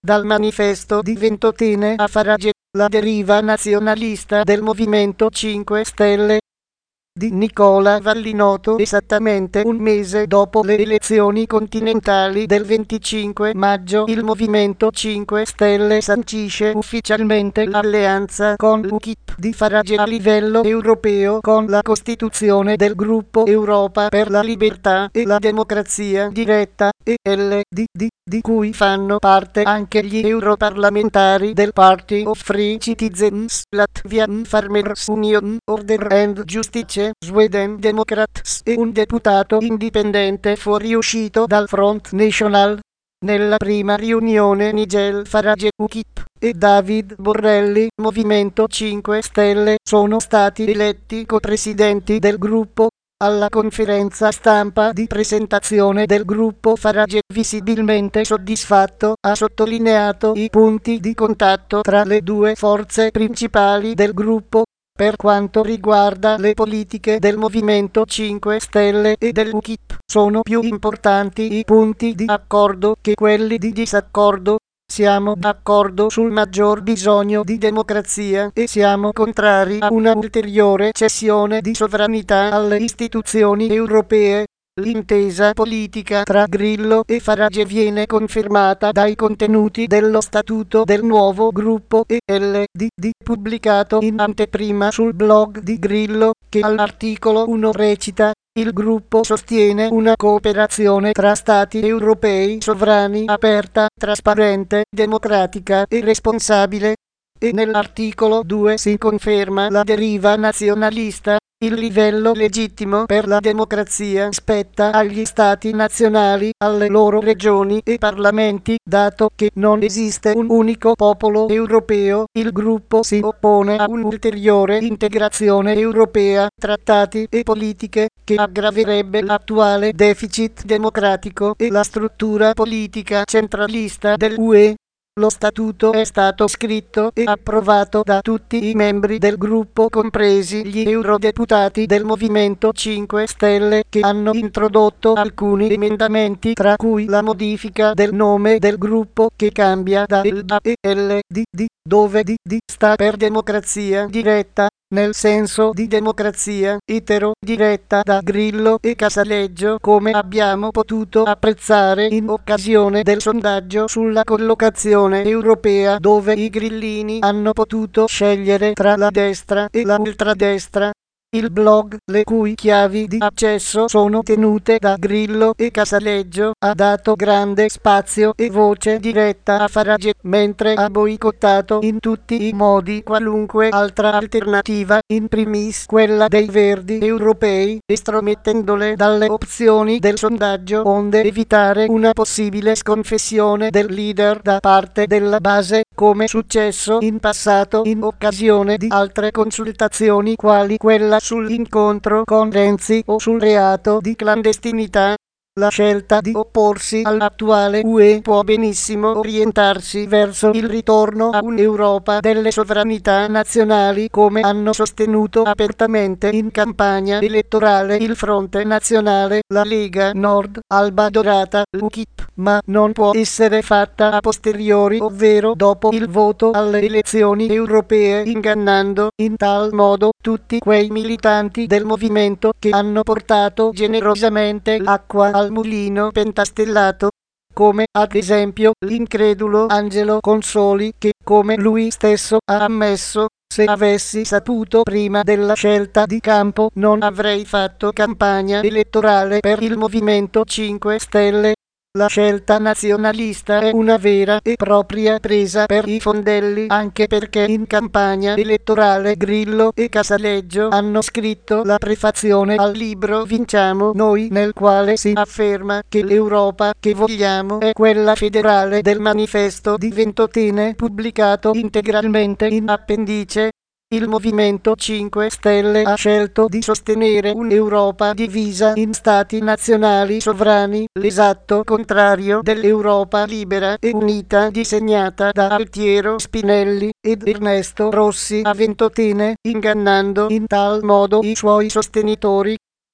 Dal manifesto di Ventotene a Farage, la deriva nazionalista del Movimento 5 Stelle di Nicola Vallinoto. Esattamente un mese dopo le elezioni continentali del 25 maggio, il Movimento 5 Stelle sancisce ufficialmente l'alleanza con l'UKIP di Farage a livello europeo con la costituzione del gruppo Europa per la libertà e la democrazia diretta (ELDD), di cui fanno parte anche gli europarlamentari del Party of Free Citizens, Latvian Farmers Union, Order and Justice, Sweden Democrats e un deputato indipendente fuoriuscito dal Front National. Nella prima riunione Nigel Farage, UKIP, e David Borrelli, Movimento 5 Stelle, sono stati eletti copresidenti del gruppo. Alla conferenza stampa di presentazione del gruppo, Farage, visibilmente soddisfatto, ha sottolineato i punti di contatto tra le due forze principali del gruppo. Per quanto riguarda le politiche del Movimento 5 Stelle e dell'UKIP, sono più importanti i punti di accordo che quelli di disaccordo. Siamo d'accordo sul maggior bisogno di democrazia e siamo contrari a una ulteriore cessione di sovranità alle istituzioni europee. L'intesa politica tra Grillo e Farage viene confermata dai contenuti dello statuto del nuovo gruppo ELDD, pubblicato in anteprima sul blog di Grillo, che all'articolo 1 recita: il gruppo sostiene una cooperazione tra Stati europei sovrani aperta, trasparente, democratica e responsabile. E nell'articolo 2 si conferma la deriva nazionalista. Il livello legittimo per la democrazia spetta agli Stati nazionali, alle loro regioni e parlamenti, dato che non esiste un unico popolo europeo. Il gruppo si oppone a un'ulteriore integrazione europea, trattati e politiche, che aggraverebbe l'attuale deficit democratico e la struttura politica centralista dell'UE. Lo statuto è stato scritto e approvato da tutti i membri del gruppo, compresi gli eurodeputati del Movimento 5 Stelle, che hanno introdotto alcuni emendamenti, tra cui la modifica del nome del gruppo, che cambia da ELDD, dove DD sta per democrazia diretta, nel senso di democrazia diretta da Grillo e Casaleggio, come abbiamo potuto apprezzare in occasione del sondaggio sulla collocazione europea, dove i grillini hanno potuto scegliere tra la destra e la ultradestra. Il blog, le cui chiavi di accesso sono tenute da Grillo e Casaleggio, ha dato grande spazio e voce diretta a Farage, mentre ha boicottato in tutti i modi qualunque altra alternativa, in primis quella dei Verdi europei, estromettendole dalle opzioni del sondaggio onde evitare una possibile sconfessione del leader da parte della base, come successo in passato in occasione di altre consultazioni quali quella sull'incontro con Renzi o sul reato di clandestinità. La scelta di opporsi all'attuale UE può benissimo orientarsi verso il ritorno a un'Europa delle sovranità nazionali, come hanno sostenuto apertamente in campagna elettorale il Fronte Nazionale, la Lega Nord, Alba Dorata, l'UKIP, ma non può essere fatta a posteriori, ovvero dopo il voto alle elezioni europee, ingannando in tal modo tutti quei militanti del movimento che hanno portato generosamente l'acqua al mulino pentastellato, come ad esempio l'incredulo Angelo Consoli, che, come lui stesso ha ammesso, se avessi saputo prima della scelta di campo non avrei fatto campagna elettorale per il Movimento 5 Stelle. La scelta nazionalista è una vera e propria presa per i fondelli, anche perché in campagna elettorale Grillo e Casaleggio hanno scritto la prefazione al libro Vinciamo Noi, nel quale si afferma che l'Europa che vogliamo è quella federale del manifesto di Ventotene, pubblicato integralmente in appendice. Il Movimento 5 Stelle ha scelto di sostenere un'Europa divisa in stati nazionali sovrani, l'esatto contrario dell'Europa libera e unita disegnata da Altiero Spinelli ed Ernesto Rossi a Ventotene, ingannando in tal modo i suoi sostenitori.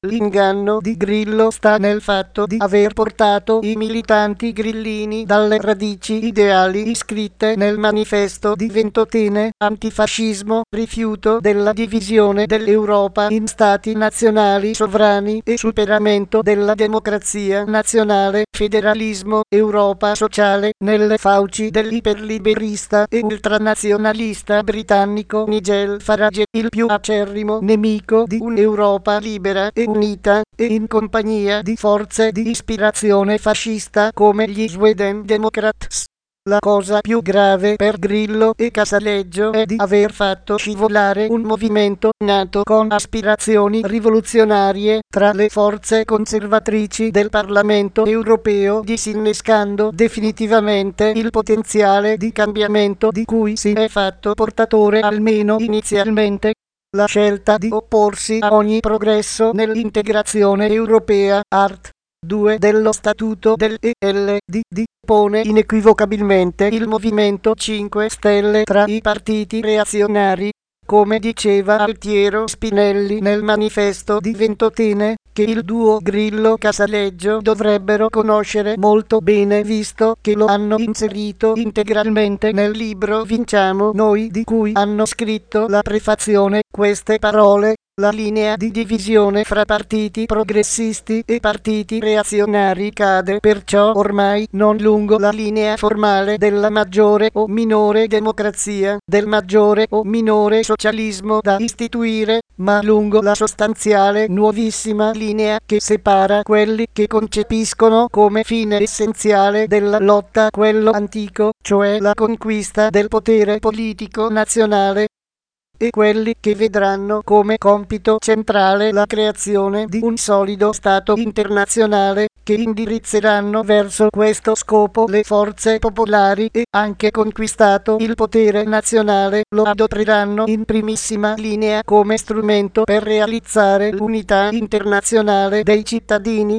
L'inganno di Grillo sta nel fatto di aver portato i militanti grillini dalle radici ideali iscritte nel manifesto di Ventotene: antifascismo, rifiuto della divisione dell'Europa in stati nazionali sovrani e superamento della democrazia nazionale, federalismo, Europa sociale, nelle fauci dell'iperliberista e ultranazionalista britannico Nigel Farage, il più acerrimo nemico di un'Europa libera e unita, e in compagnia di forze di ispirazione fascista come gli Sweden Democrats. La cosa più grave per Grillo e Casaleggio è di aver fatto scivolare un movimento nato con aspirazioni rivoluzionarie tra le forze conservatrici del Parlamento europeo, disinnescando definitivamente il potenziale di cambiamento di cui si è fatto portatore almeno inizialmente. La scelta di opporsi a ogni progresso nell'integrazione europea, art. 2 dello Statuto dell'ELDD, pone inequivocabilmente il Movimento 5 Stelle tra i partiti reazionari. Come diceva Altiero Spinelli nel manifesto di Ventotene, che il duo Grillo-Casaleggio dovrebbero conoscere molto bene, visto che lo hanno inserito integralmente nel libro Vinciamo Noi, di cui hanno scritto la prefazione. Queste parole: la linea di divisione fra partiti progressisti e partiti reazionari cade perciò ormai non lungo la linea formale della maggiore o minore democrazia, del maggiore o minore socialismo da istituire, ma lungo la sostanziale nuovissima linea che separa quelli che concepiscono come fine essenziale della lotta quello antico, cioè la conquista del potere politico nazionale, e quelli che vedranno come compito centrale la creazione di un solido Stato internazionale, che indirizzeranno verso questo scopo le forze popolari e, anche conquistato il potere nazionale, lo adotteranno in primissima linea come strumento per realizzare l'unità internazionale dei cittadini.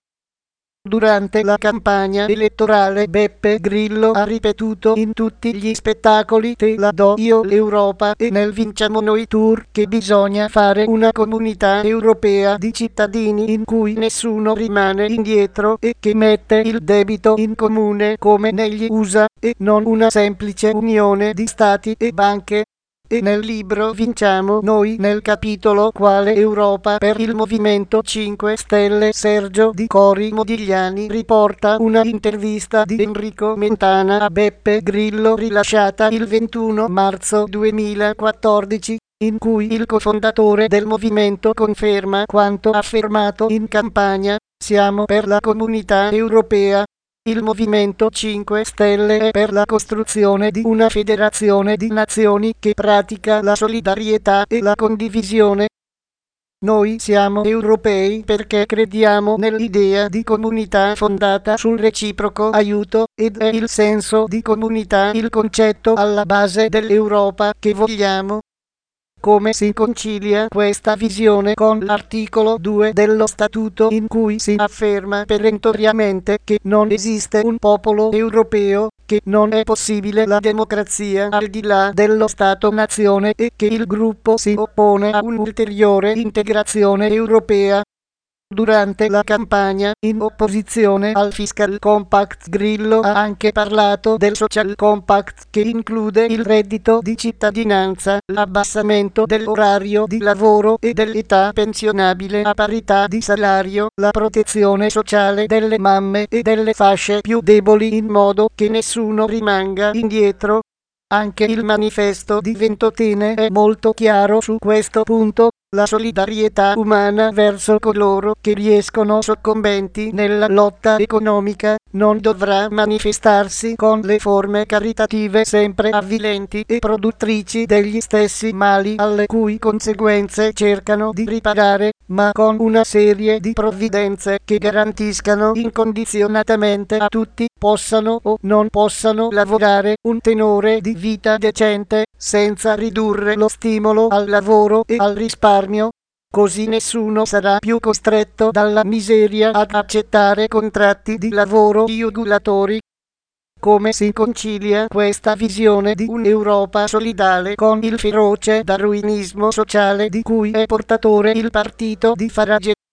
Durante la campagna elettorale Beppe Grillo ha ripetuto in tutti gli spettacoli "Te la do io l'Europa" e nel Vinciamo Noi Tour che bisogna fare una comunità europea di cittadini in cui nessuno rimane indietro e che mette il debito in comune come negli USA, e non una semplice unione di stati e banche. E nel libro Vinciamo Noi, nel capitolo Quale Europa per il Movimento 5 Stelle, Sergio Di Cori Modigliani riporta una intervista di Enrico Mentana a Beppe Grillo rilasciata il 21 marzo 2014, in cui il cofondatore del movimento conferma quanto affermato in campagna: siamo per la comunità europea. Il Movimento 5 Stelle è per la costruzione di una federazione di nazioni che pratica la solidarietà e la condivisione. Noi siamo europei perché crediamo nell'idea di comunità fondata sul reciproco aiuto, ed è il senso di comunità il concetto alla base dell'Europa che vogliamo. Come si concilia questa visione con l'articolo 2 dello Statuto, in cui si afferma perentoriamente che non esiste un popolo europeo, che non è possibile la democrazia al di là dello Stato-nazione e che il gruppo si oppone a un'ulteriore integrazione europea? Durante la campagna, in opposizione al Fiscal Compact, Grillo ha anche parlato del Social Compact, che include il reddito di cittadinanza, l'abbassamento dell'orario di lavoro e dell'età pensionabile a parità di salario, la protezione sociale delle mamme e delle fasce più deboli in modo che nessuno rimanga indietro. Anche il manifesto di Ventotene è molto chiaro su questo punto: la solidarietà umana verso coloro che riescono soccombenti nella lotta economica non dovrà manifestarsi con le forme caritative sempre avvilenti e produttrici degli stessi mali alle cui conseguenze cercano di riparare, ma con una serie di provvidenze che garantiscano incondizionatamente a tutti, possano o non possano lavorare, un tenore di vita decente, senza ridurre lo stimolo al lavoro e al risparmio. Così nessuno sarà più costretto dalla miseria ad accettare contratti di lavoro iugulatori. Come si concilia questa visione di un'Europa solidale con il feroce darwinismo sociale di cui è portatore il partito di Farage?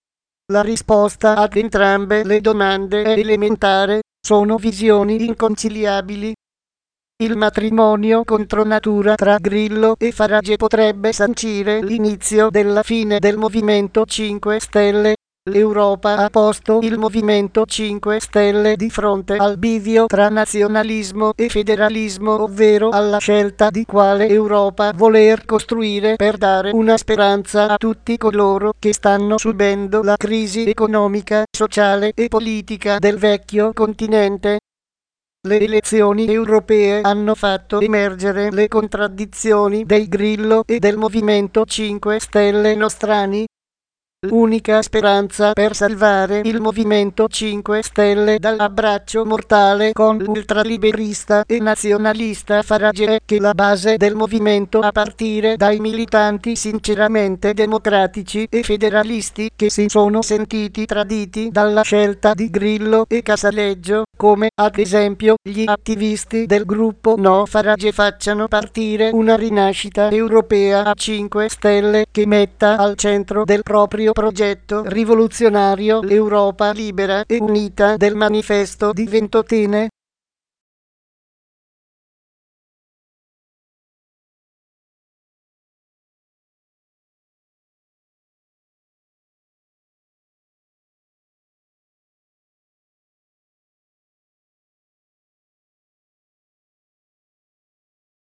La risposta ad entrambe le domande è elementare, sono visioni inconciliabili. Il matrimonio contro natura tra Grillo e Farage potrebbe sancire l'inizio della fine del Movimento 5 Stelle. L'Europa ha posto il Movimento 5 Stelle di fronte al bivio tra nazionalismo e federalismo, ovvero alla scelta di quale Europa voler costruire per dare una speranza a tutti coloro che stanno subendo la crisi economica, sociale e politica del vecchio continente. Le elezioni europee hanno fatto emergere le contraddizioni del Grillo e del Movimento 5 Stelle nostrani. L'unica speranza per salvare il Movimento 5 Stelle dall'abbraccio mortale con l'ultraliberista e nazionalista Farage è che la base del movimento, a partire dai militanti sinceramente democratici e federalisti che si sono sentiti traditi dalla scelta di Grillo e Casaleggio, come ad esempio gli attivisti del gruppo No Farage, facciano partire una rinascita europea a 5 Stelle che metta al centro del proprio progetto rivoluzionario l'Europa libera e unita del manifesto di Ventotene.